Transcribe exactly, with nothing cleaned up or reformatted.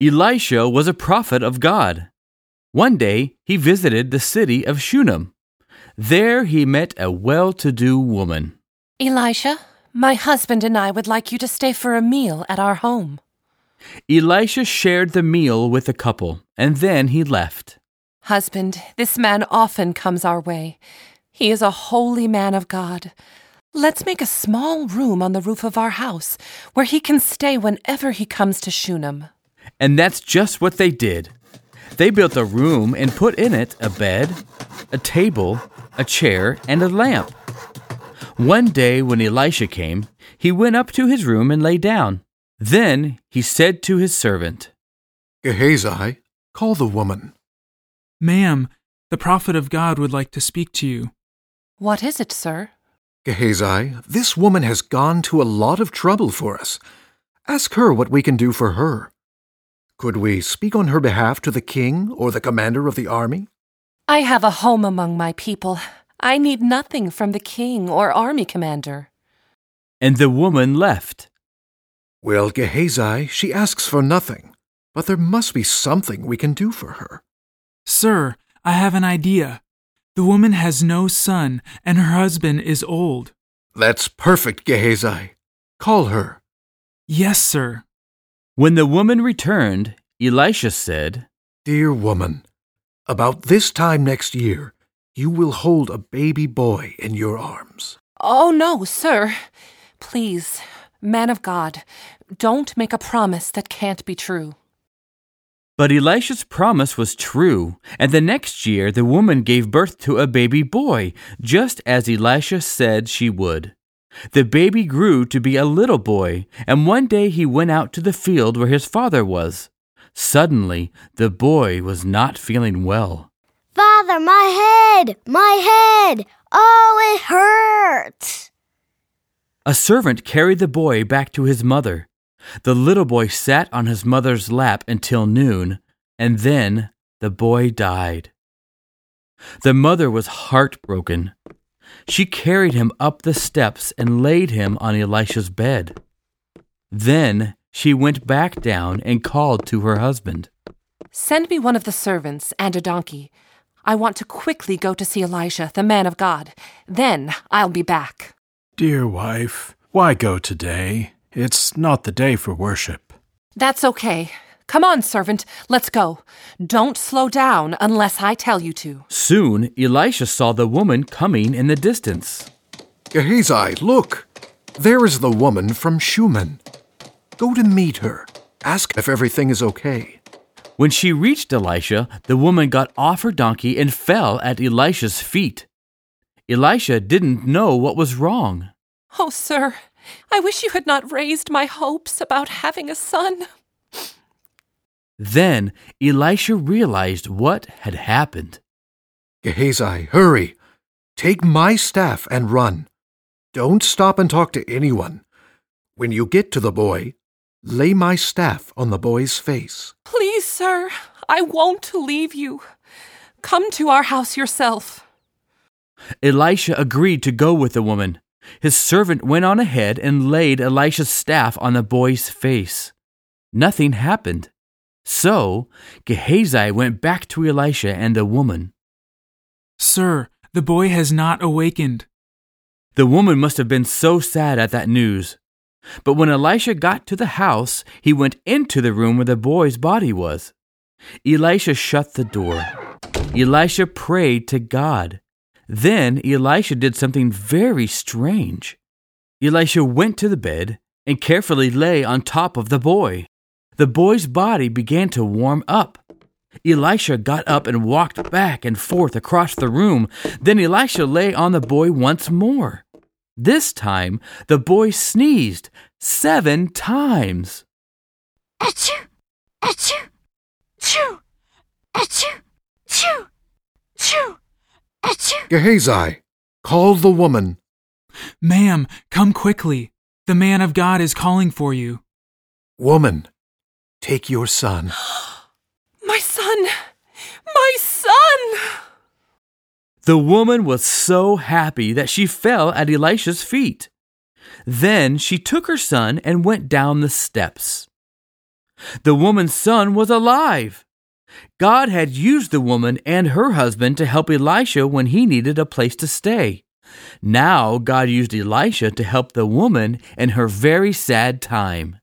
Elisha was a prophet of God. One day he visited the city of Shunem. There he met a well-to-do woman. Elisha, my husband and I would like you to stay for a meal at our home. Elisha shared the meal with the couple, and then he left. Husband, this man often comes our way. He is a holy man of God. Let's make a small room on the roof of our house where he can stay whenever he comes to Shunem. And that's just what they did. They built a room and put in it a bed, a table, a chair, and a lamp. One day when Elisha came, he went up to his room and lay down. Then he said to his servant, Gehazi, call the woman. Ma'am, the prophet of God would like to speak to you. What is it, sir? Gehazi, this woman has gone to a lot of trouble for us. Ask her what we can do for her. Could we speak on her behalf to the king or the commander of the army? I have a home among my people. I need nothing from the king or army commander. And the woman left. Well, Gehazi, she asks for nothing, but there must be something we can do for her. Sir, I have an idea. The woman has no son, and her husband is old. That's perfect, Gehazi. Call her. Yes, sir. When the woman returned, Elisha said, Dear woman, about this time next year, you will hold a baby boy in your arms. Oh, no, sir. Please, man of God, don't make a promise that can't be true. But Elisha's promise was true, and the next year the woman gave birth to a baby boy, just as Elisha said she would. The baby grew to be a little boy, and one day he went out to the field where his father was. Suddenly, the boy was not feeling well. Father, my head! My head! Oh, it hurts! A servant carried the boy back to his mother. The little boy sat on his mother's lap until noon, and then the boy died. The mother was heartbroken. She carried him up the steps and laid him on Elisha's bed. Then she went back down and called to her husband. Send me one of the servants and a donkey. I want to quickly go to see Elisha, the man of God. Then I'll be back. Dear wife, why go today? It's not the day for worship. That's okay. Come on, servant, let's go. Don't slow down unless I tell you to. Soon Elisha saw the woman coming in the distance. Gehazi, look! There is the woman from Shunem. Go to meet her. Ask if everything is okay. When she reached Elisha, the woman got off her donkey and fell at Elisha's feet. Elisha didn't know what was wrong. Oh, sir, I wish you had not raised my hopes about having a son. Then Elisha realized what had happened. Gehazi, hurry! Take my staff and run. Don't stop and talk to anyone. When you get to the boy, lay my staff on the boy's face. Please, sir, I won't leave you. Come to our house yourself. Elisha agreed to go with the woman. His servant went on ahead and laid Elisha's staff on the boy's face. Nothing happened. So Gehazi went back to Elisha and the woman. Sir, the boy has not awakened. The woman must have been so sad at that news. But when Elisha got to the house, he went into the room where the boy's body was. Elisha shut the door. Elisha prayed to God. Then Elisha did something very strange. Elisha went to the bed and carefully lay on top of the boy. The boy's body began to warm up. Elisha got up and walked back and forth across the room. Then Elisha lay on the boy once more. This time, the boy sneezed seven times. Achoo! Achoo! Choo! Achoo! Choo! Choo! Achoo! Gehazi, call the woman. Ma'am, come quickly. The man of God is calling for you. Woman, take your son. My son! My son! The woman was so happy that she fell at Elisha's feet. Then she took her son and went down the steps. The woman's son was alive. God had used the woman and her husband to help Elisha when he needed a place to stay. Now God used Elisha to help the woman in her very sad time.